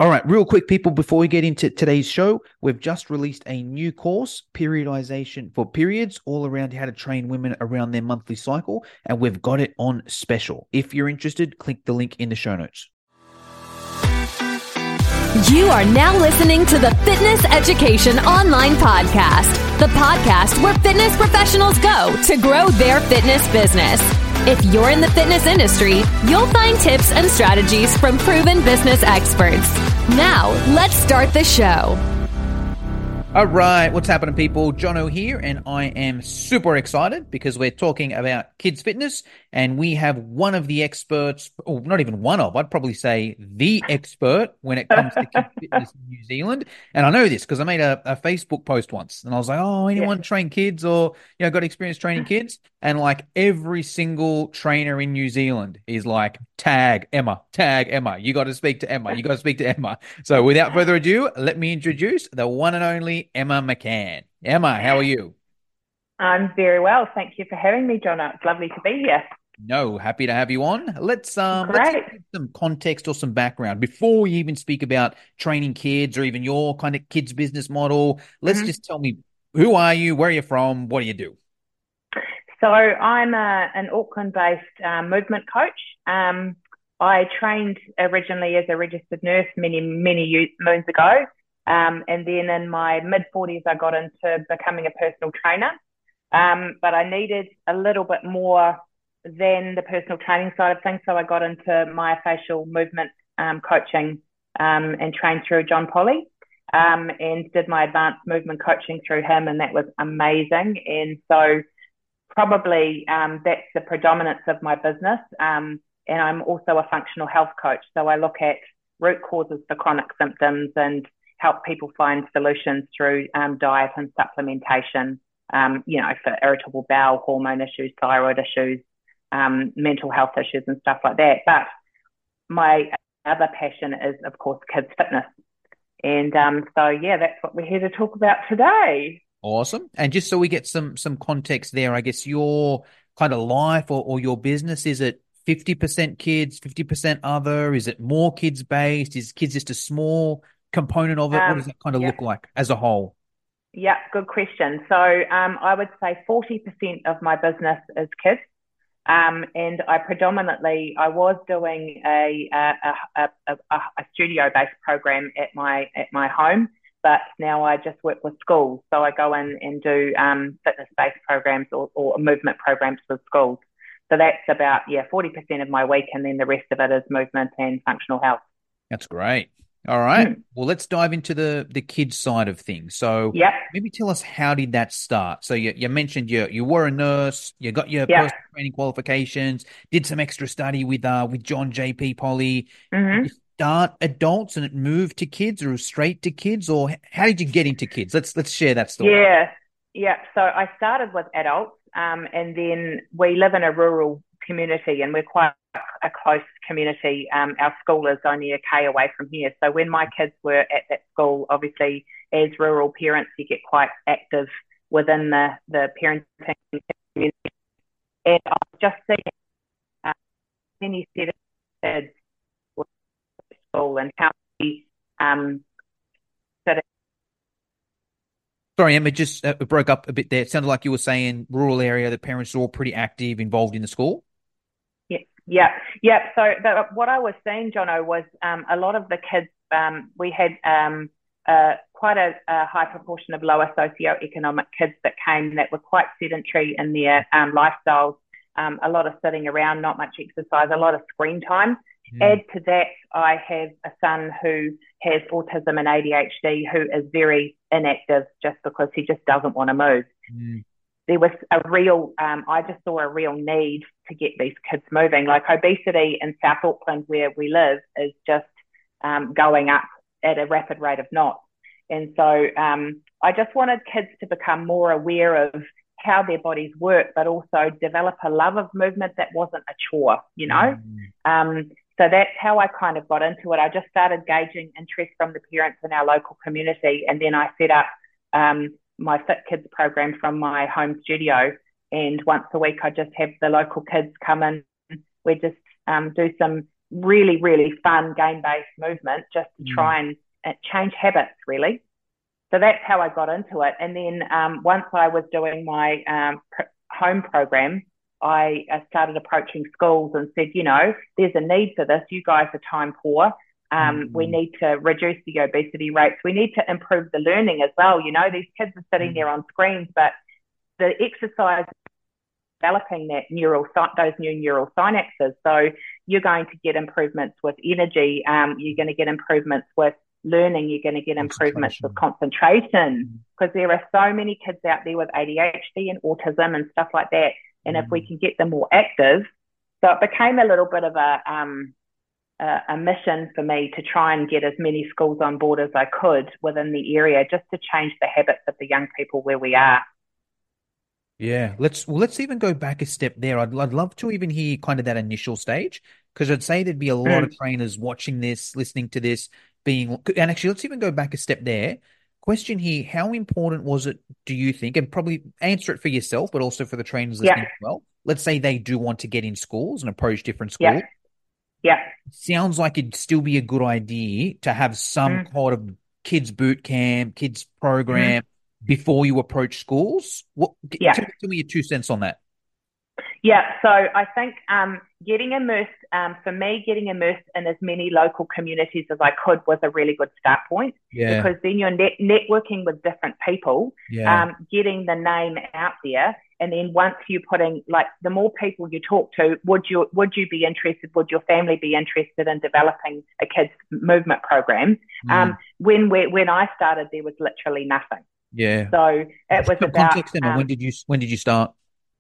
All right, real quick, people, before we get into today's show, we've just released a new course, Periodization for Periods, all around how to train women around their monthly cycle, and we've got it on special. If you're interested, click the link in the show notes. You are now listening to the Fitness Education Online Podcast, the podcast where fitness professionals go to grow their fitness business. If you're in the fitness industry, you'll find tips and strategies from proven business experts. Now, let's start the show. All right, what's happening, people? Jono here, and I am super excited because we're talking about kids' fitness, and we have one of the experts, or not even one of, I'd probably say the expert when it comes to kids' fitness in New Zealand. And I know this because I made a Facebook post once, and I was like, "Oh, anyone train kids or got experience training kids?" And like every single trainer in New Zealand is like, tag Emma. You got to speak to Emma. You got to speak to Emma. So without further ado, let me introduce the one and only Emma McCann. Emma, how are you? I'm very well. Thank you for having me, John. It's lovely to be here. No, happy to have you on. Let's Great. give some context or some background before we even speak about training kids or even your kind of kids business model. Let's just tell me, who are you? Where are you from? What do you do? So I'm an Auckland-based movement coach. I trained originally as a registered nurse many moons ago. And then in my mid-40s, I got into becoming a personal trainer. But I needed a little bit more than the personal training side of things. So I got into myofascial movement coaching and trained through John Polly and did my advanced movement coaching through him. And that was amazing. And so probably that's the predominance of my business. And I'm also a functional health coach. So I look at root causes for chronic symptoms and help people find solutions through diet and supplementation, for irritable bowel, hormone issues, thyroid issues, mental health issues and stuff like that. But my other passion is, of course, kids fitness. And that's what we're here to talk about today. Awesome. And just so we get some context there, I guess your kind of life or your business, is it 50% kids, 50% other? Is it more kids based? Is kids just a small component of it? What does it kind of look like as a whole? Yeah, good question. So I would say 40% of my business is kids. And I was doing a studio-based program at my home, but now I just work with schools. So I go in and do fitness-based programs or movement programs with schools. So that's about 40% of my week, and then the rest of it is movement and functional health. That's great. All right. Well, let's dive into the kids side of things. So maybe tell us, how did that start? So you mentioned you were a nurse, you got your personal training qualifications, did some extra study with John JP Polly. Did you start adults and it moved to kids, or straight to kids, or how did you get into kids? Let's share that story. Yeah. So I started with adults, and then we live in a rural community and we're quite a close community. Our school is only a K away from here. So when my kids were at that school, obviously as rural parents, you get quite active within the parenting community. And I was just seeing many set of kids with school and how we Sorry, Emma, just broke up a bit there. It sounded like you were saying rural area, the parents are all pretty active, involved in the school. Yeah. So what I was saying, Jono, was a lot of the kids, we had quite a high proportion of lower socioeconomic kids that came that were quite sedentary in their lifestyles, a lot of sitting around, not much exercise, a lot of screen time. Add to that, I have a son who has autism and ADHD who is very inactive just because he just doesn't want to move. There was I just saw a real need to get these kids moving. Like obesity in South Auckland, where we live, is just going up at a rapid rate of knots. And so I just wanted kids to become more aware of how their bodies work, but also develop a love of movement that wasn't a chore, So that's how I kind of got into it. I just started gauging interest from the parents in our local community, and then I set up my Fit Kids program from my home studio. And once a week, I just have the local kids come in. We just do some really, really fun game-based movement just to try and change habits, really. So that's how I got into it. And then once I was doing my home program, I started approaching schools and said, there's a need for this. You guys are time poor. We need to reduce the obesity rates. We need to improve the learning as well. These kids are sitting there on screens, but the exercise developing those new neural synapses. So you're going to get improvements with energy. You're going to get improvements with learning. You're going to get improvements with concentration, because there are so many kids out there with ADHD and autism and stuff like that. And if we can get them more active, so it became a little bit of a mission for me to try and get as many schools on board as I could within the area, just to change the habits of the young people where we are. Yeah, let's even go back a step there. I'd love to even hear kind of that initial stage, because I'd say there'd be a lot of trainers watching this, listening to this, and actually let's even go back a step there. Question here: how important was it, do you think, and probably answer it for yourself, but also for the trainers listening as well? Let's say they do want to get in schools and approach different schools. Yeah. Sounds like it'd still be a good idea to have some kind of kids boot camp, kids program before you approach schools. Tell me your 2 cents on that. Yeah, so I think getting immersed in as many local communities as I could was a really good start point. Yeah. Because then you're networking with different people, getting the name out there, and then once you're putting, like, the more people you talk to, would you be interested? Would your family be interested in developing a kids movement program? When I started, there was literally nothing. Yeah. So it was about context. When did you start?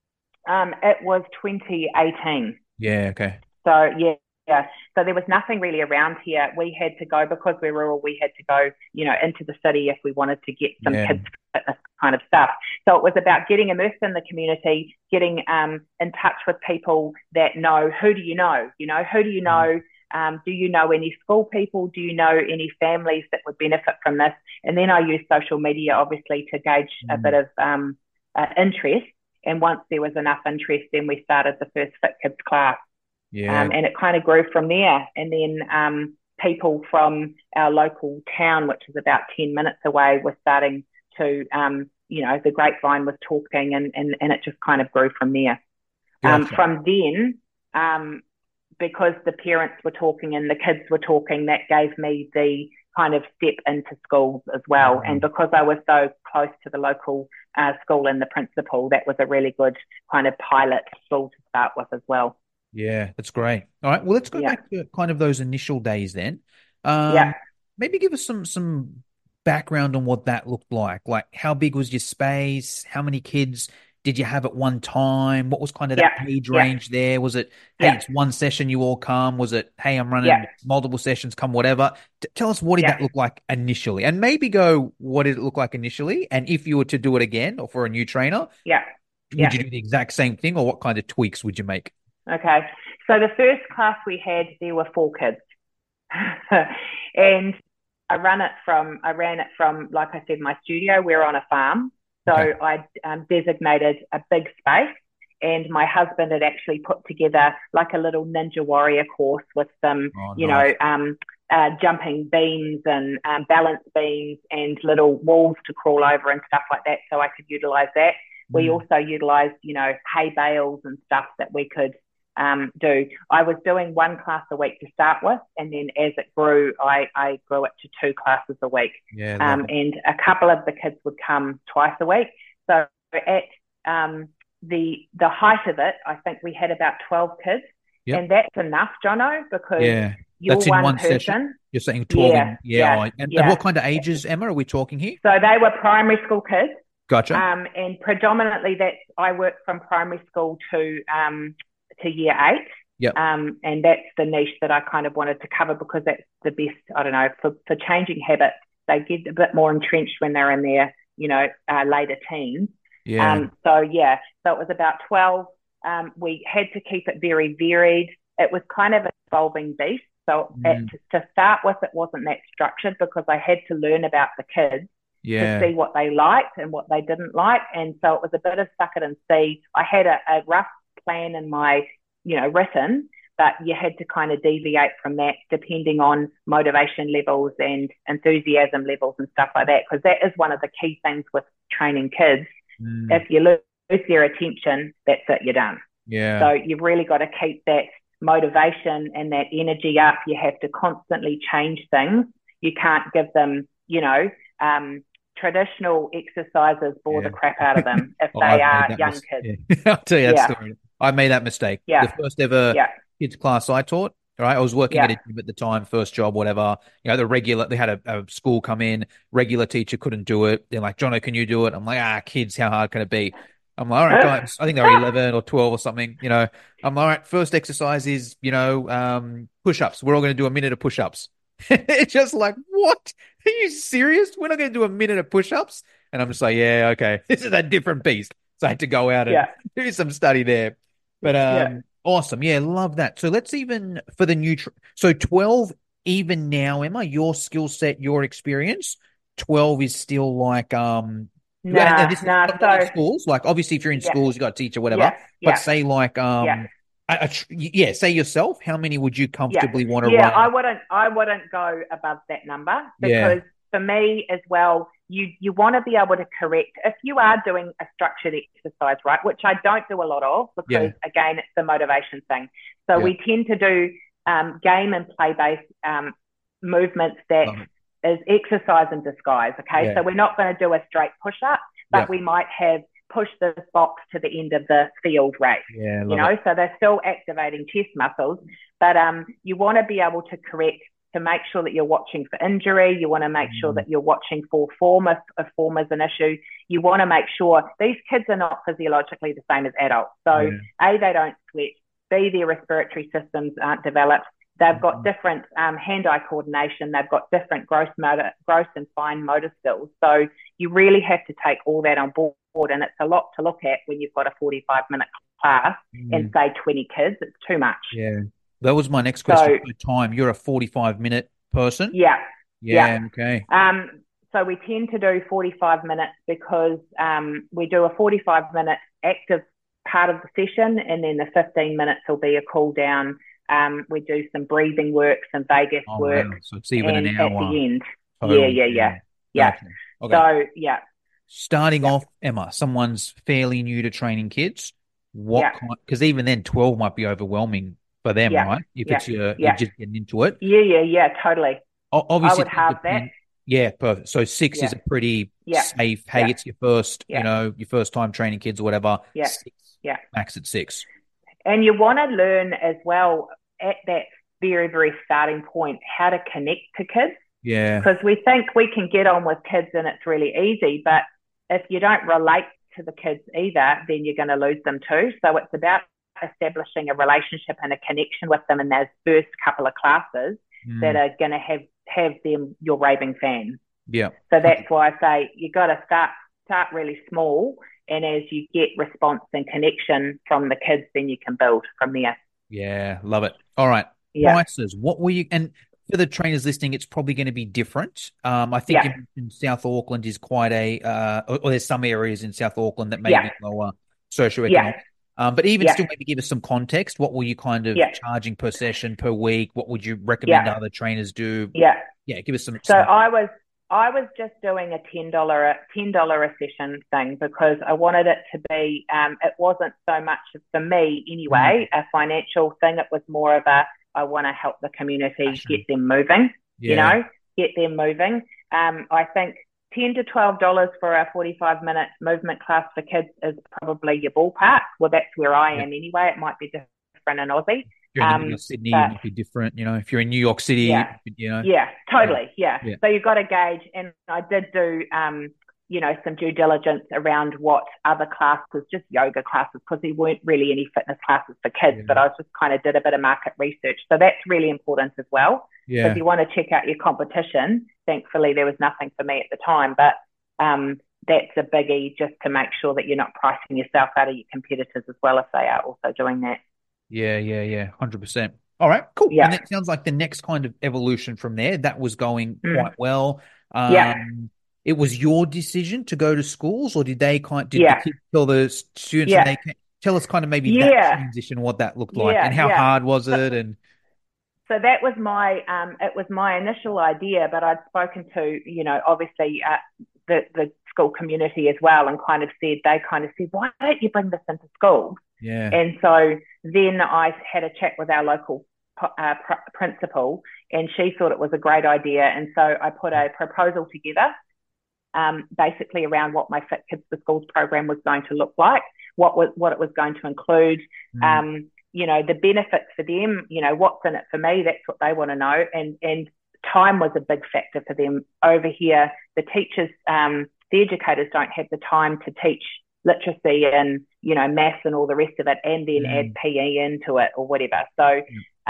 It was 2018. Yeah. Okay. So yeah. So there was nothing really around here. We had to go, because we're rural. We had to go, into the city if we wanted to get some kids fitness kind of stuff. So it was about getting immersed in the community, getting in touch with people that know. Who do you know? Who do you know? Do you know any school people? Do you know any families that would benefit from this? And then I use social media, obviously, to gauge a bit of interest. And once there was enough interest, then we started the first Fit Kids class. Yeah. And it kind of grew from there. And then people from our local town, which is about 10 minutes away, were starting to, the grapevine was talking, and it just kind of grew from there. Gotcha. From then, because the parents were talking and the kids were talking, that gave me the kind of step into schools as well. And because I was so close to the local school and the principal, that was a really good kind of pilot school to start with as well. Yeah, that's great. All right, well, let's go back to kind of those initial days then. Maybe give us some background on what that looked like. Like, how big was your space? How many kids did you have at one time? What was kind of that age range there? Was it, hey, it's one session, you all come? Was it, hey, I'm running multiple sessions, come whatever? Tell us, what did that look like initially? And maybe go, what did it look like initially? And if you were to do it again, or for a new trainer, would you do the exact same thing, or what kind of tweaks would you make? Okay. So the first class we had, there were 4 kids. And I ran it from, like I said, my studio. We're on a farm. So I designated a big space, and my husband had actually put together like a little ninja warrior course with some, jumping beams and balance beams and little walls to crawl over and stuff like that, so I could utilize that. We also utilized, hay bales and stuff that we could do. I was doing 1 class a week to start with, and then as it grew, I grew it to 2 classes a week. And a couple of the kids would come twice a week. So at the height of it, I think we had about 12 kids, and that's enough, Jono, because you're that's in one person. Session. You're saying 12. And what kind of ages, Emma, are we talking here? So they were primary school kids. Gotcha. And predominantly I work from primary school to year 8. And that's the niche that I kind of wanted to cover, because that's the best, I don't know, for changing habits. They get a bit more entrenched when they're in their, later teens. So it was about 12. We had to keep it very varied. It was kind of an evolving beast. So to start with, it wasn't that structured, because I had to learn about the kids to see what they liked and what they didn't like. And so it was a bit of suck it and see. I had a rough plan in my, written, but you had to kind of deviate from that depending on motivation levels and enthusiasm levels and stuff like that, because that is one of the key things with training kids. If you lose their attention, that's it, you're done. Yeah. So you've really got to keep that motivation and that energy up. You have to constantly change things. You can't give them, traditional exercises bore the crap out of them if they are young kids. Yeah. I'll tell you that story. I made that mistake. Yeah. The first ever kids class I taught, right? I was working at a gym at the time, first job, whatever. They had a school come in, regular teacher couldn't do it. They're like, Jono, can you do it? I'm like, kids, how hard can it be? I'm like, all right, guys. I think they were 11 or 12 or something, I'm like, all right, first exercise is, push-ups. We're all going to do a minute of push-ups. It's just like, what? Are you serious? We're not going to do a minute of push-ups? And I'm just like, yeah, okay. This is a different beast. So I had to go out and do some study there. But awesome. Yeah, love that. So let's even for the so 12 even now, Emma, your skill set, your experience, 12 is still like schools. Like obviously if you're in schools, you got a teacher, whatever. But say like say yourself, how many would you comfortably want to run? I wouldn't go above that number because for me as well, you want to be able to correct if you are doing a structured exercise, right? Which I don't do a lot of because again, it's the motivation thing. So we tend to do game and play based movements that is exercise in disguise. Okay, so we're not going to do a straight push up, but we might have push this box to the end of the field race. So they're still activating chest muscles, but you want to be able to correct to make sure that you're watching for injury. You want to make sure that you're watching for form if form is an issue. You want to make sure these kids are not physiologically the same as adults. So A, they don't sweat. B, their respiratory systems aren't developed. They've got different hand-eye coordination. They've got different gross and fine motor skills. So you really have to take all that on board, and it's a lot to look at when you've got a 45-minute class and say 20 kids. It's too much. Yeah. That was my next question. Time. You're a 45-minute person? Yeah. Okay. So we tend to do 45 minutes because we do a 45-minute active part of the session, and then the 15 minutes will be a cool down. We do some breathing work, some vagus work. Wow. So it's even an hour. At the end. Totally. Yeah. Okay. So, Starting off, Emma, someone's fairly new to training kids. Because even then 12 might be overwhelming for them, right? If it's you're just getting into it. Yeah, totally. Obviously, I would have that. Yeah, perfect. So 6 is a pretty safe. Hey, it's your first, your first time training kids or whatever. 6, max at 6. And you want to learn as well at that very, very starting point how to connect to kids. Yeah. Because we think we can get on with kids and it's really easy, but if you don't relate to the kids either, then you're going to lose them too. So it's about establishing a relationship and a connection with them in those first couple of classes that are going to have them your raving fans. Yeah. So that's why I say you got to start really small, and as you get response and connection from the kids, then you can build from there. Yeah, love it. All right. Prices. What were you? And for the trainers listening, it's probably going to be different. I think in South Auckland is quite or there's some areas in South Auckland that may be lower socioeconomic. But even still, maybe give us some context. What were you kind of charging per session, per week? What would you recommend other trainers do? Yeah, give us some. So I was just doing a $10 a session thing because I wanted it to be. It wasn't so much for me anyway a financial thing. It was more of I want to help the community get them moving. Get them moving. I think $10 to $12 for a 45-minute movement class for kids is probably your ballpark. Well, that's where I am anyway. It might be different in Aussie. If you're in Sydney, it might be different. If you're in New York City, Yeah, totally. Yeah. So you've got to gauge. And I did do, some due diligence around what other classes, just yoga classes, because there weren't really any fitness classes for kids, but I just kind of did a bit of market research. So that's really important as well. Yeah. If you want to check out your competition, thankfully there was nothing for me at the time, but that's a biggie just to make sure that you're not pricing yourself out of your competitors as well if they are also doing that. Yeah, 100%. All right, cool. Yeah. And it sounds like the next kind of evolution from there, that was going quite well. It was your decision to go to schools, or did the kids tell the students? tell us kind of maybe that Yeah, transition, what that looked like, and how yeah. hard was it? And So that was it was my initial idea, but I'd spoken to, obviously the school community as well, and they kind of said, why don't you bring this into school? yeah, And so then I had a chat with our local principal, and she thought it was a great idea. And so I put a proposal together, basically around what my Fit Kids to Schools program was going to look like, what it was going to include, the benefits for them, what's in it for me. That's what they want to know. And time was a big factor for them over here. The teachers, the educators don't have the time to teach literacy and, maths and all the rest of it, and then add PE into it or whatever. So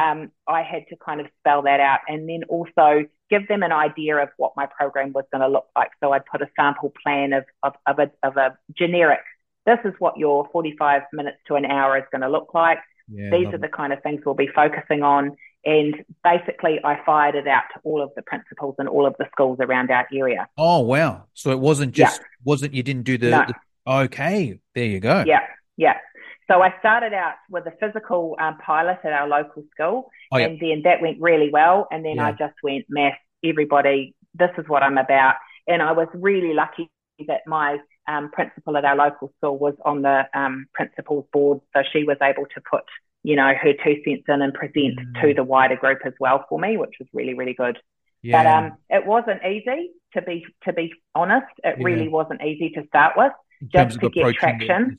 I had to kind of spell that out, and then also give them an idea of what my program was going to look like. So I put a sample plan of a generic, this is what your 45 minutes to an hour is going to look like. Yeah, these are the kind of things we'll be focusing on. And basically I fired it out to all of the principals and all of the schools around our area. Oh, wow. So it wasn't you didn't do okay, there you go. Yeah. So I started out with a physical pilot at our local school, and then that went really well. And then I just went, maths, everybody, this is what I'm about. And I was really lucky that my principal at our local school was on the principal's board. So she was able to put, her 2 cents in and present to the wider group as well for me, which was really, really good. Yeah. But it wasn't easy, to be honest. It really wasn't easy to start with, just to get traction.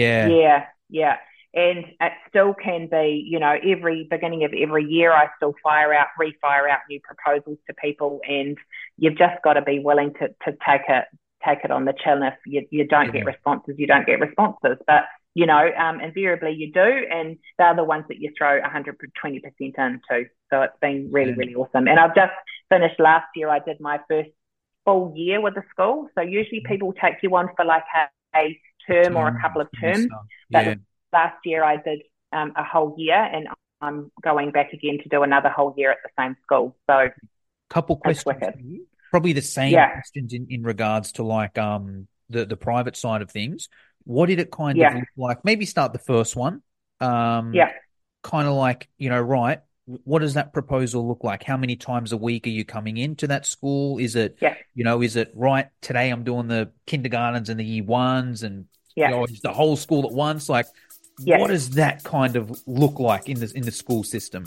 Yeah. And it still can be, every beginning of every year, I still refire out new proposals to people, and you've just got to be willing to take it on the chin. If you don't get responses, you don't get responses. But, invariably you do, and they're the ones that you throw 120% into. So it's been really, really awesome. And I've just finished last year. I did my first full year with the school. So usually people take you on for like a term or a couple of terms. But last year I did a whole year, and I'm going back again to do another whole year at the same school. So couple questions. Probably the same questions in regards to like the private side of things. What did it kind of look like? Maybe start the first one. Kind of like, right, what does that proposal look like? How many times a week are you coming into that school? Is it, is it right, today I'm doing the kindergartens and the year ones and is the whole school at once? Like, what does that kind of look like in the school system?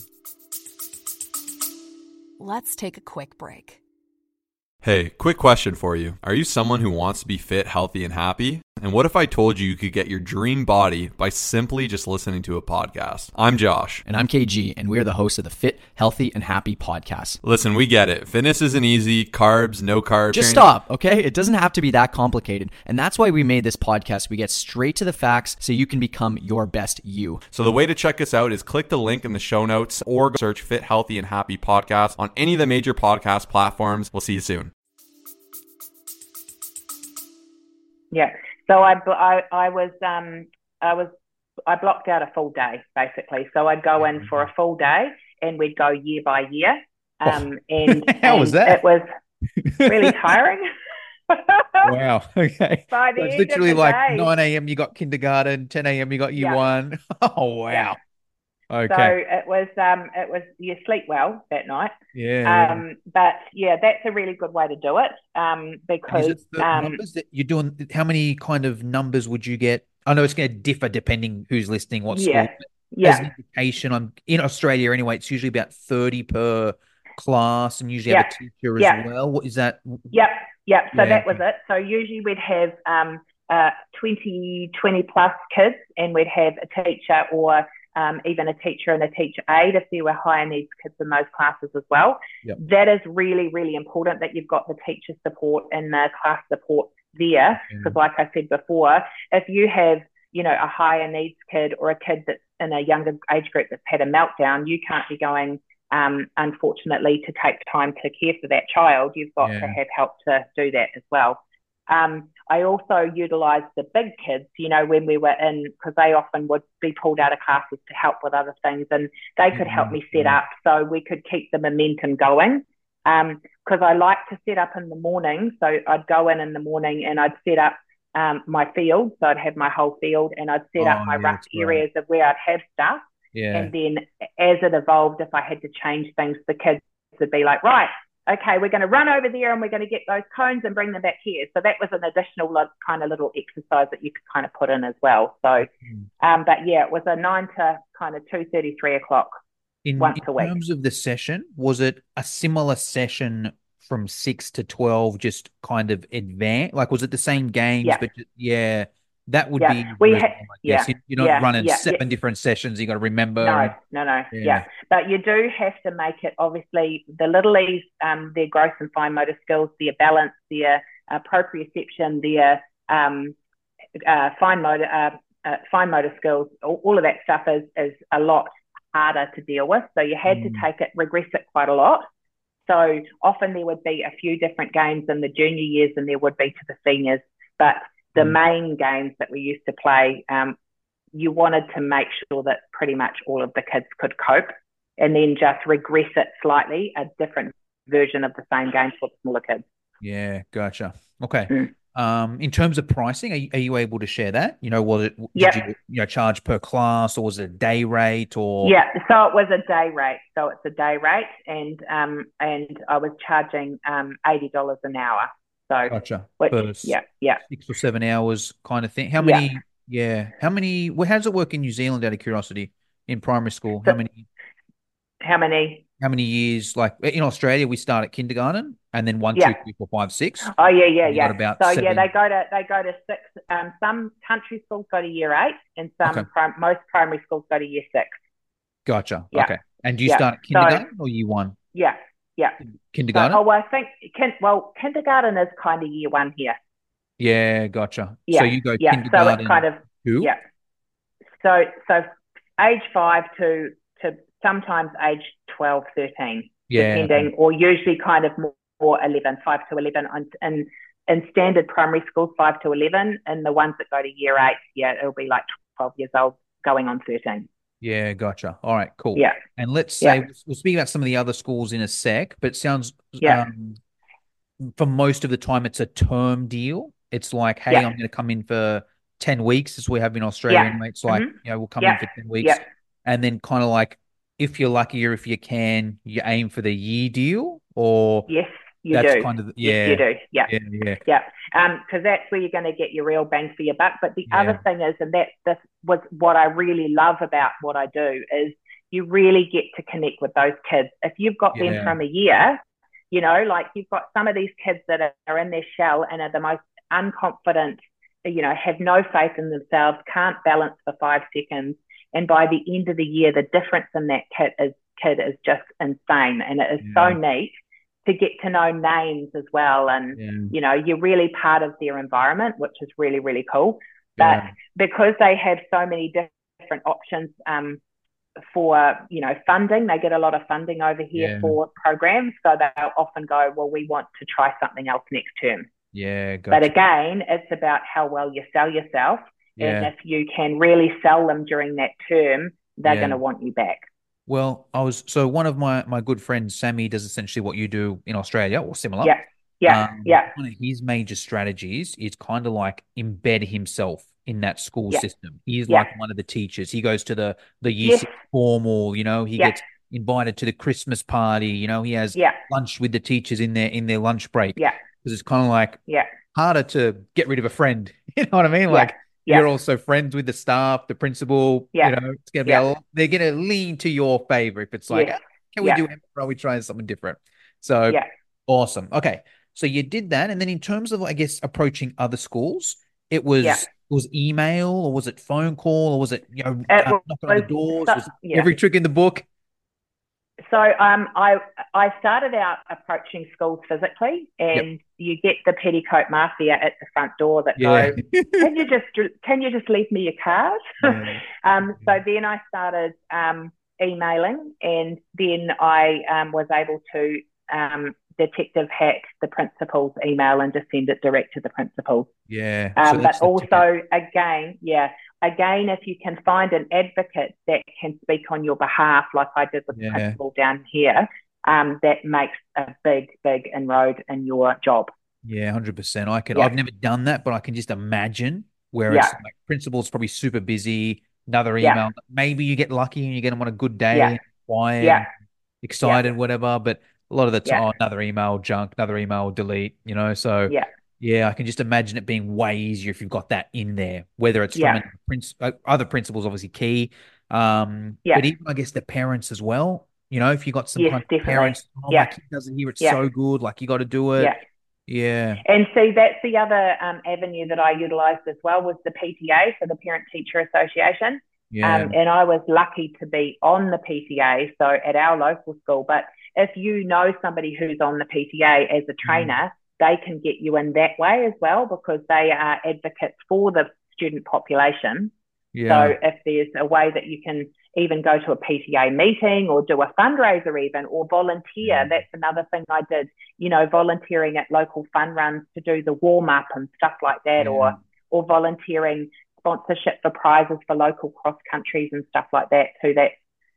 Let's take a quick break. Hey, quick question for you. Are you someone who wants to be fit, healthy, and happy? And what if I told you could get your dream body by simply just listening to a podcast? I'm Josh. And I'm KG, and we're the hosts of the Fit, Healthy, and Happy podcast. Listen, we get it. Fitness isn't easy. Carbs, no carbs. Just stop, okay? It doesn't have to be that complicated. And that's why we made this podcast. We get straight to the facts so you can become your best you. So the way to check us out is click the link in the show notes or search Fit, Healthy, and Happy podcast on any of the major podcast platforms. We'll see you soon. Yeah. So I blocked out a full day basically. So I'd go in for a full day, and we'd go year by year. And how was that? It was really tiring. Wow. Okay. So it's literally like 9 a.m. you got kindergarten, 10 a.m. you got year one. Oh wow. Yeah. Okay. So it was you sleep well that night. Yeah. But that's a really good way to do it. Because numbers that you're doing, how many kind of numbers would you get? I know it's going to differ depending who's listening, what school. As an indication, I'm in Australia anyway. It's usually about 30 per class, and usually have a teacher as well. What is that? Yep. So that was it. So usually we'd have 20 plus kids, and we'd have a teacher or even a teacher and a teacher aide if there were higher needs kids in those classes as well. Yep. That is really, really important that you've got the teacher support and the class support there. Because like I said before, if you have, a higher needs kid or a kid that's in a younger age group that's had a meltdown, you can't be going, unfortunately, to take time to care for that child. You've got to have help to do that as well. I also utilised the big kids, when we were in, because they often would be pulled out of classes to help with other things, and they could help me set up so we could keep the momentum going. Because I like to set up in the morning. So I'd go in the morning and I'd set up my field. So I'd have my whole field, and I'd set up my rough areas of where I'd have stuff. Yeah. And then as it evolved, if I had to change things, the kids would be like, right, okay, we're going to run over there and we're going to get those cones and bring them back here. So that was an additional kind of little exercise that you could kind of put in as well. So, but yeah, it was a 9 to kind of 2:30, 3 o'clock once a week. In terms of the session, was it a similar session from 6 to 12, just kind of advanced? Like, was it the same games? Yeah. But that would be. You're not running 7 different sessions. You got to remember. No. Yeah. But you do have to make it, obviously, the little E's, their gross and fine motor skills, their balance, their proprioception, their fine motor skills, all of that stuff is a lot harder to deal with. So you had to regress it quite a lot. So often there would be a few different games in the junior years than there would be to the seniors. But the main games that we used to play, you wanted to make sure that pretty much all of the kids could cope, and then just regress it slightly, a different version of the same game for the smaller kids. Yeah, gotcha. Okay. In terms of pricing, are you able to share that? Did you charge per class, or was it a day rate, or? Yeah, so it was a day rate. So it's a day rate, and I was charging $80 an hour. So gotcha. Which, 6 or 7 hours kind of thing. How many? Yeah. How many? Well, how does it work in New Zealand? Out of curiosity, in primary school, how many? How many years? Like in Australia, we start at kindergarten, and then 1, 2, 3, 4, 5, 6. Oh yeah. About so 7. they go to 6. Some country schools go to year 8, and most primary schools go to year 6. Gotcha. Yeah. Okay. And do you start at kindergarten or year 1? Yeah. Kindergarten? I think kindergarten is kind of year 1 here. Yeah, gotcha. Yeah. So you go kindergarten. So it's kind of 2? Yeah. So age 5 to sometimes age 12, 13, depending, or usually kind of more 11, 5 to 11 in standard primary schools, 5 to 11, and the ones that go to year 8, it'll be like 12 years old going on 13. Yeah, gotcha. All right, cool. Yeah. And let's say we'll speak about some of the other schools in a sec, but it sounds for most of the time it's a term deal. It's like, hey, I'm going to come in for 10 weeks, as we have in Australia. And it's like, we'll come in for 10 weeks. And then kind of like, if you're lucky or if you can, you aim for the year deal, or yes, you that's do. kind of Yes, you do. Yeah. Because that's where you're going to get your real bang for your buck. But the other thing is, and this was what I really love about what I do, is you really get to connect with those kids. If you've got them from a year, like you've got some of these kids that are in their shell and are the most unconfident, have no faith in themselves, can't balance for 5 seconds. And by the end of the year, the difference in that kid is just insane. And it is so neat to get to know names as well. And, you're really part of their environment, which is really, really cool. But because they have so many different options for, funding, they get a lot of funding over here for programs. So they'll often go, well, we want to try something else next term. Yeah. Gotcha. But again, it's about how well you sell yourself. And if you can really sell them during that term, they're going to want you back. Well, one of my good friends, Sammy, does essentially what you do in Australia, or similar. One of his major strategies is kind of like embed himself in that school system. He's like one of the teachers. He goes to the year 6 formal, he gets invited to the Christmas party, he has lunch with the teachers in their lunch break. Yeah. Because it's kind of like harder to get rid of a friend. You know what I mean? Like, you're also friends with the staff, the principal, it's going to be they're going to lean to your favor if it's like, can we do it? Or are we trying something different? So awesome. Okay. So you did that. And then in terms of, I guess, approaching other schools, it was email, or was it phone call, or was it, knocking on the doors? Was every trick in the book? So I started out approaching schools physically, and you get the petticoat mafia at the front door that go, can you just leave me your card? So then I started emailing, and then I was able to detective hack the principal's email and just send it direct to the principal. Yeah. But also, again, if you can find an advocate that can speak on your behalf, like I did with the principal down here, that makes a big, big inroad in your job. Yeah, 100%. I can. Yeah, I've never done that, but I can just imagine where it's yeah, like principal's probably super busy. Another yeah, email. Maybe you get lucky and you get them on a good yeah, day, quiet yeah, and yeah, excited, whatever. But a lot of the time, yeah, oh, another email, junk, another email, delete. So yeah, yeah, I can just imagine it being way easier if you've got that in there. Whether it's from yeah, an other principals, obviously key. yeah. But even I guess the parents as well. If you got some Yes, kind of definitely. parents, oh, my Yeah, kid doesn't hear it yeah, so good, like you got to do yeah. it. Yeah. And see, that's the other avenue that I utilised as well was the PTA, so the Parent Teacher Association. Yeah. And I was lucky to be on the PTA, so at our local school. But if you know somebody who's on the PTA as a Mm. trainer, they can get you in that way as well because they are advocates for the student population. Yeah. So if there's a way that you can even go to a PTA meeting or do a fundraiser even or volunteer, Mm. that's another thing I did, volunteering at local fun runs to do the warm up and stuff like that, Yeah. or volunteering sponsorship for prizes for local cross countries and stuff like that too. That,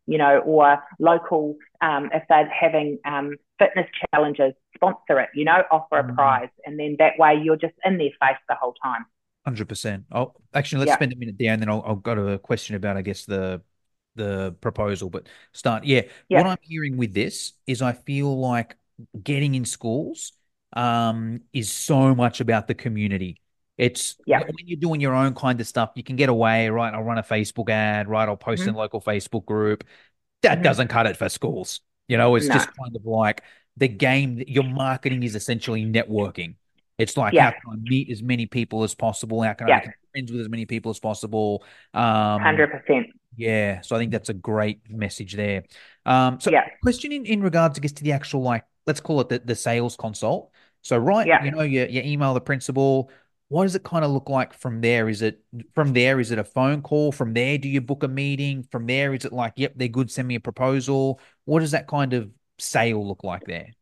or local, if they're having fitness challenges, sponsor it, offer a Mm. prize. And then that way you're just in their face the whole time. 100%. Oh, actually, let's Yeah. spend a minute there, and then I'll go to a question about, I guess, the proposal. But start, yeah. What Yeah. I'm hearing with this is I feel like getting in schools is so much about the community. It's Yeah. when you're doing your own kind of stuff, you can get away, right? I'll run a Facebook ad, right? I'll post in a Mm-hmm. local Facebook group. That Mm-hmm. doesn't cut it for schools. It's No. just kind of like the game. Your marketing is essentially networking. It's like, how Yeah. can I meet as many people as possible? How can I Yeah. become friends with as many people as possible? Um, 100%. yeah, so I think that's a great message there. So Yeah. question in regards, I guess, to the actual, like, let's call it the sales consult. So, right, Yeah. you email the principal. What does it kind of look like from there? Is it a phone call? From there, do you book a meeting? From there, is it like, yep, they're good, send me a proposal? What does that kind of sale look like there?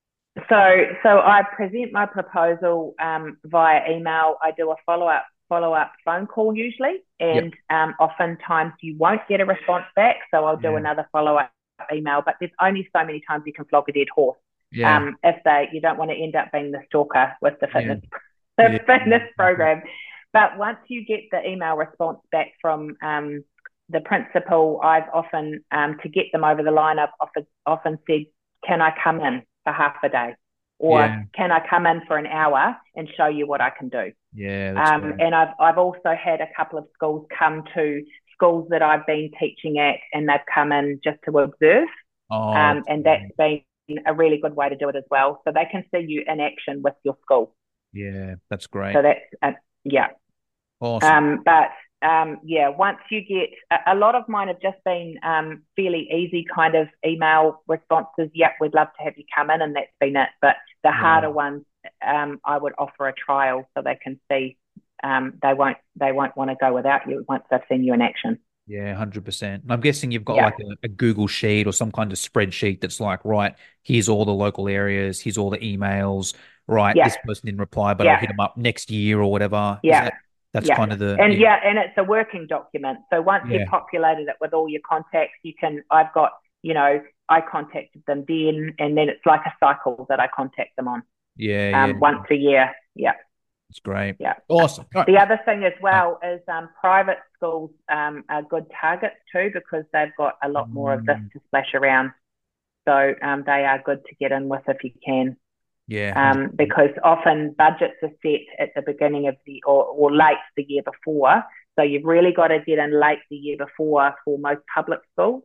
So I present my proposal via email. I do a follow up phone call usually, Yep. and oftentimes you won't get a response back. So I'll do Yeah. another follow up email. But there's only so many times you can flog a dead horse. Yeah. If you don't want to end up being the stalker with the Yeah. fitness the Yeah. fitness program. But once you get the email response back from the principal, I've often to get them over the line, I've often said, "Can I come in for half a day, or Yeah. can I come in for an hour and show you what I can do?" Yeah. That's great. And I've also had a couple of schools come to schools that I've been teaching at, and they've come in just to observe, Oh, and that's been a really good way to do it as well. So they can see you in action with your school. yeah, that's great. So that's yeah. Awesome. But once you get a lot of mine have just been fairly easy kind of email responses. Yep, we'd love to have you come in, and that's been it. But the Yeah. harder ones, I would offer a trial so they can see. They won't want to go without you once they've seen you in action. Yeah, 100%. I'm guessing you've got Yeah, like a Google sheet or some kind of spreadsheet that's like, right, here's all the local areas, here's all the emails, right? yeah, This person didn't reply, but I'll yeah, hit them up next year or whatever. yeah, That's yeah. kind of And yeah, and it's a working document. So once yeah, you've populated it with all your contacts, I've got, I contacted them then, and then it's like a cycle that I contact them on yeah. once a year. Yeah. It's great. Yeah. Awesome. All The right. other thing as well is private schools are good targets too because they've got a lot more of this to splash around. So they are good to get in with if you can. Yeah, 100%. Because often budgets are set at the beginning of or late the year before. So you've really got to get in late the year before for most public schools.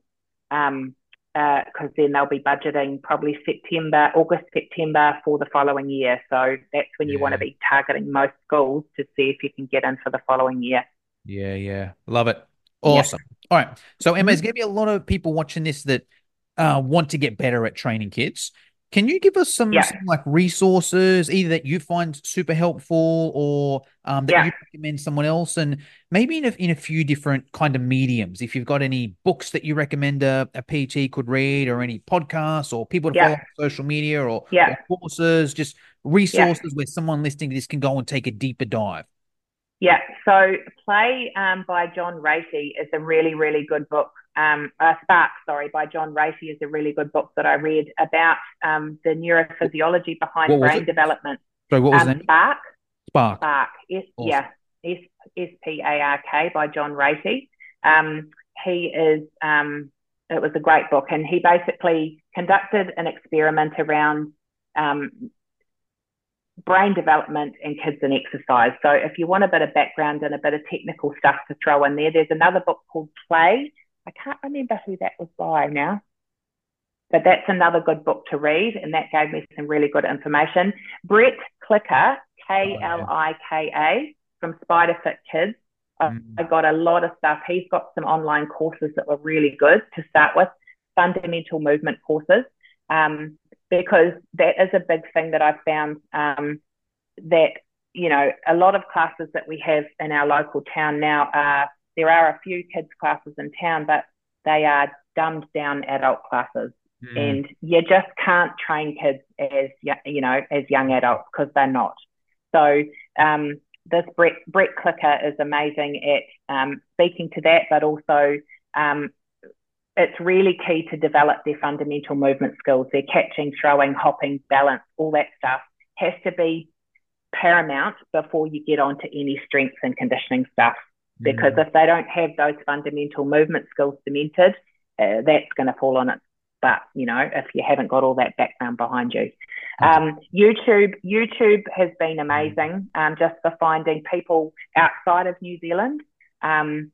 Because then they'll be budgeting probably August, September for the following year. So that's when you want to Yeah, be targeting most schools to see if you can get in for the following year. yeah. Love it. Yeah. Awesome. All right. So Emma, there's Mhm. going to be a lot of people watching this that want to get better at training kids. Can you give us some, Yeah. some like resources, either that you find super helpful or that Yeah. you recommend someone else, and maybe in a few different kind of mediums? If you've got any books that you recommend a PT could read, or any podcasts, or people to follow Yeah. on social media, or Yeah. courses, just Yeah. resources where someone listening to this can go and take a deeper dive. Yeah. So Play by John Ratey is a really, really good book. Spark, sorry, by John Ratey is a really good book that I read about the neurophysiology behind What was brain it? development. So what was the name? Spark. Spark. Spark. Awesome. Spark by John Ratey. He is, it was a great book, and he basically conducted an experiment around brain development and kids and exercise. So if you want a bit of background and a bit of technical stuff to throw in there, there's another book called Play. I can't remember who that was by now, but that's another good book to read, and that gave me some really good information. Brett Klika, Klika, from Spiderfit Kids. I got a lot of stuff. He's got some online courses that were really good to start with, fundamental movement courses, because that is a big thing that I've found, that, you know, a lot of classes that we have in our local town now there are a few kids classes in town, but they are dumbed down adult classes. And you just can't train kids as, you know, as young adults, because they're not. So this Brett Klika is amazing at speaking to that, but also it's really key to develop their fundamental movement skills. Their catching, throwing, hopping, balance, all that stuff has to be paramount before you get on to any strength and conditioning stuff. Because if they don't have those fundamental movement skills cemented, that's going to fall on its butt, you know, if you haven't got all that background behind you. YouTube has been amazing, just for finding people outside of New Zealand, and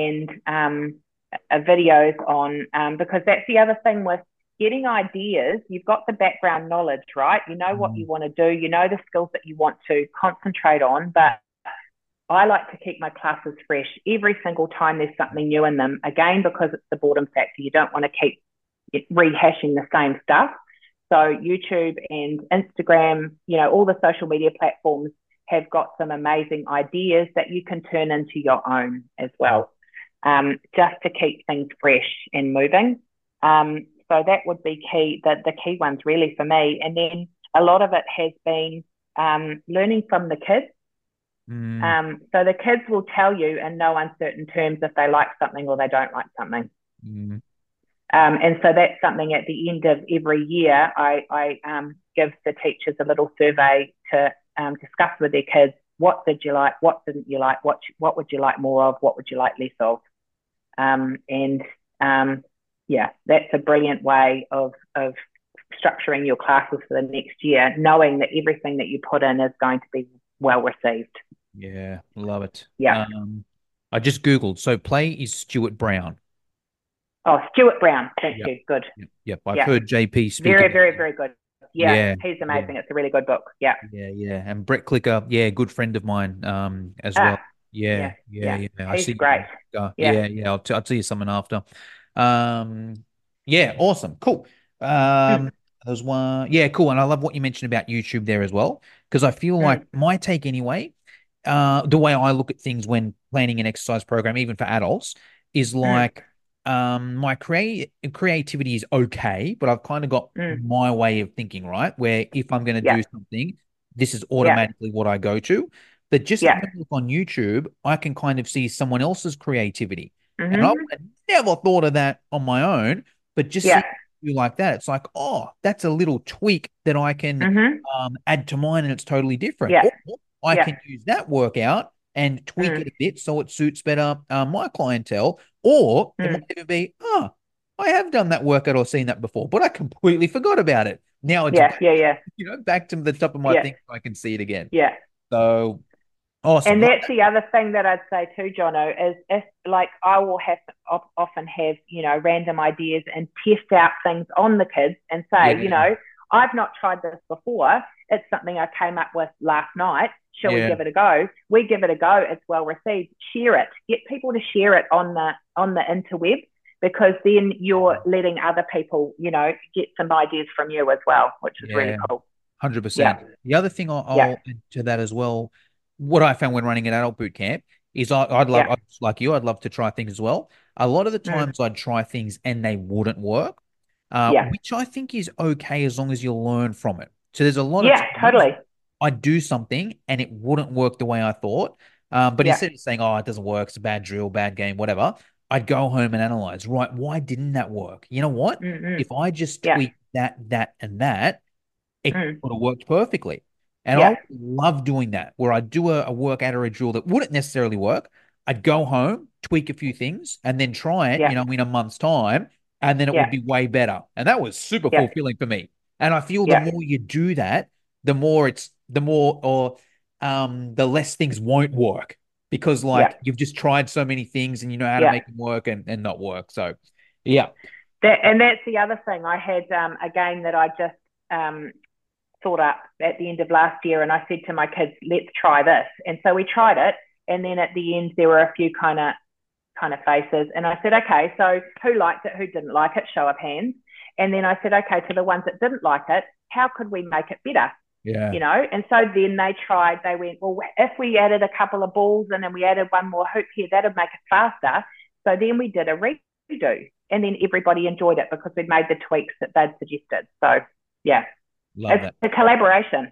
videos on, because that's the other thing with getting ideas. You've got the background knowledge, right? You know what you want to do, you know the skills that you want to concentrate on, but I like to keep my classes fresh every single time there's something new in them, again, because it's the boredom factor. You don't want to keep rehashing the same stuff. So YouTube and Instagram, you know, all the social media platforms have got some amazing ideas that you can turn into your own as well, just to keep things fresh and moving. So that would be key, the key ones really for me. And then a lot of it has been learning from the kids. So the kids will tell you in no uncertain terms if they like something or they don't like something. And so that's something at the end of every year, I give the teachers a little survey to discuss with their kids. What did you like? What didn't you like? What would you like more of? What would you like less of? Yeah, that's a brilliant way of structuring your classes for the next year, knowing that everything that you put in is going to be well received. Yeah, love it. Yeah. I just Googled. So Play is Stuart Brown. Oh, Stuart Brown. Thank you. Good. Yep. I've heard JP speak. Very, very, very good. Yeah, he's amazing. It's a really good book. Yeah. Yeah. And Brett Klika, good friend of mine as well. Yeah. He's great. I'll tell you something after. Awesome. Cool. There's one. Yeah, cool. And I love what you mentioned about YouTube there as well, because I feel like my take anyway, the way I look at things when planning an exercise program, even for adults, is like my creativity is okay, but I've kind of got my way of thinking, right? Where if I'm going to do something, this is automatically what I go to. But just when I look on YouTube, I can kind of see someone else's creativity. And I would have never thought of that on my own, but just seeing you like that, it's like, oh, that's a little tweak that I can add to mine, and it's totally different. Or I can use that workout and tweak it a bit so it suits better my clientele. Or it might even be, I have done that workout or seen that before, but I completely forgot about it. Now it's back to the top of my thing so I can see it again. Yeah. So awesome. And that's the other thing that I'd say too, Jono, is if like I will often have, random ideas and test out things on the kids and say, I've not tried this before. It's something I came up with last night. Shall we give it a go? We give it a go. It's well received. Share it. Get people to share it on the interweb, because then you're letting other people, get some ideas from you as well, which is really cool. 100%. Yeah. The other thing I'll add to that as well, what I found when running an adult boot camp is I'd love to try things as well. A lot of the times I'd try things and they wouldn't work, which I think is okay as long as you learn from it. So there's a lot of totally. I'd do something and it wouldn't work the way I thought. But instead of saying, it doesn't work, it's a bad drill, bad game, whatever, I'd go home and analyze, right, why didn't that work? You know what? If I just tweak that, and that, it would have worked perfectly. And I love doing that, where I'd do a workout or a drill that wouldn't necessarily work. I'd go home, tweak a few things, and then try it, in a month's time, and then it would be way better. And that was super fulfilling for me. And I feel the more you do that, the less things won't work, because you've just tried so many things and you know how to make them work and not work. So, yeah. That's the other thing. I had a game that I just thought up at the end of last year, and I said to my kids, let's try this. And so we tried it. And then at the end, there were a few kind of faces. And I said, okay, so who liked it? Who didn't like it? Show of hands. And then I said, okay, to the ones that didn't like it, how could we make it better? Yeah. And so then they went, well, if we added a couple of balls and then we added one more hoop here, that'd make it faster. So then we did a redo, and then everybody enjoyed it because we'd made the tweaks that they'd suggested. So, yeah. It's a collaboration,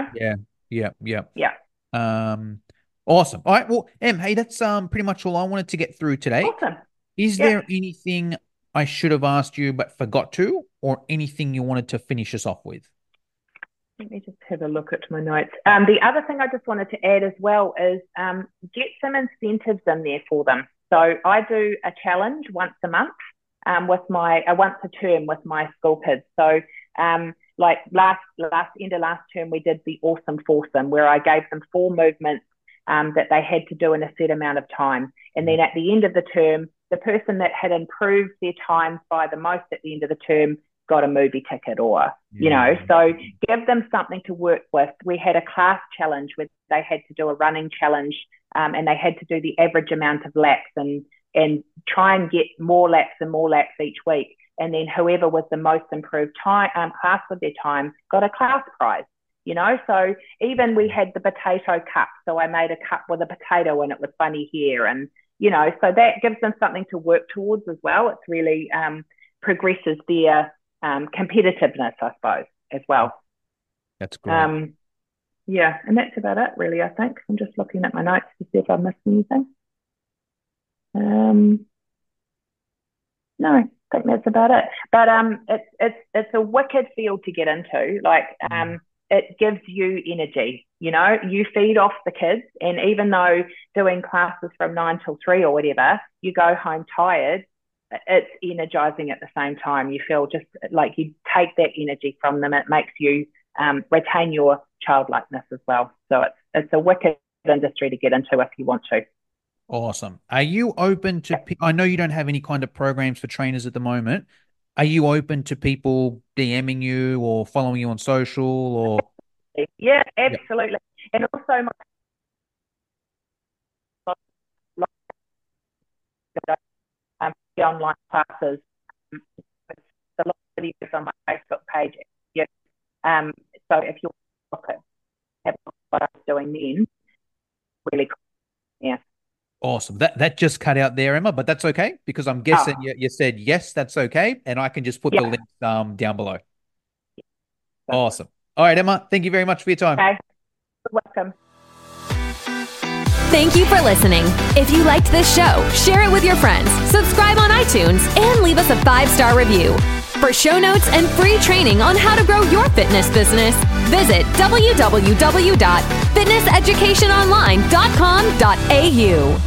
Yeah. Awesome. All right. Well, Em, hey, that's pretty much all I wanted to get through today. Awesome. Is there anything I should have asked you but forgot to, or anything you wanted to finish us off with? Let me just have a look at my notes. The other thing I just wanted to add as well is get some incentives in there for them. So I do a challenge once a month once a term with my school kids. So like end of last term, we did the Awesome Foursome, where I gave them 4 movements that they had to do in a set amount of time. And then at the end of the term, the person that had improved their times by the most at the end of the term got a movie ticket, or, so give them something to work with. We had a class challenge where they had to do a running challenge, and they had to do the average amount of laps and try and get more laps and more laps each week. And then whoever was the most improved class with their time got a class prize. So even we had the potato cup. So I made a cup with a potato in it with funny hair. And, so that gives them something to work towards as well. It's really progresses their competitiveness, I suppose, as well. That's great. Yeah. And that's about it, really, I think. I'm just looking at my notes to see if I missed anything. No, I think that's about it. But it's a wicked field to get into. It gives you energy, you feed off the kids. And even though doing classes from 9 till 3 or whatever, you go home tired, it's energizing at the same time. You feel just like you take that energy from them. It makes you retain your childlikeness as well. So it's a wicked industry to get into if you want to. Awesome. Are you open to, I know you don't have any kind of programs for trainers at the moment. Are you open to people DMing you or following you on social or? Yeah, absolutely. And also the online classes, a lot of videos on my Facebook page. Yeah. So if you look at what I was doing then, really cool. Yeah. Awesome. That just cut out there, Emma, but that's okay, because I'm guessing you said yes, that's okay, and I can just put the links down below. Awesome. All right, Emma, thank you very much for your time. Okay. You're welcome. Thank you for listening. If you liked this show, share it with your friends, subscribe on iTunes, and leave us a 5-star review. For show notes and free training on how to grow your fitness business, visit www.fitnesseducationonline.com.au.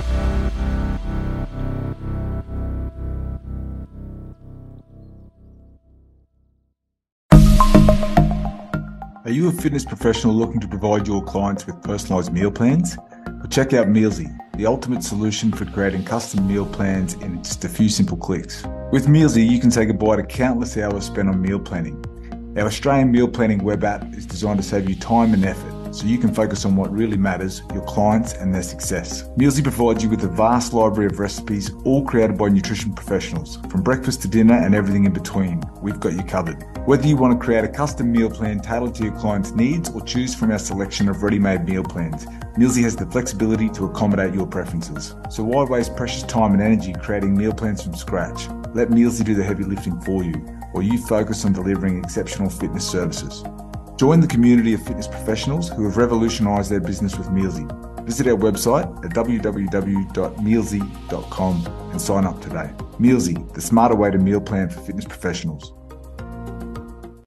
Are you a fitness professional looking to provide your clients with personalised meal plans? Well, check out Mealsy, the ultimate solution for creating custom meal plans in just a few simple clicks. With Mealsy, you can say goodbye to countless hours spent on meal planning. Our Australian meal planning web app is designed to save you time and effort, so you can focus on what really matters, your clients and their success. Mealsy provides you with a vast library of recipes, all created by nutrition professionals. From breakfast to dinner and everything in between, we've got you covered. Whether you want to create a custom meal plan tailored to your client's needs or choose from our selection of ready-made meal plans, Mealsy has the flexibility to accommodate your preferences. So why waste precious time and energy creating meal plans from scratch? Let Mealsy do the heavy lifting for you, while you focus on delivering exceptional fitness services. Join the community of fitness professionals who have revolutionised their business with Mealsy. Visit our website at www.mealsy.com and sign up today. Mealsy, the smarter way to meal plan for fitness professionals.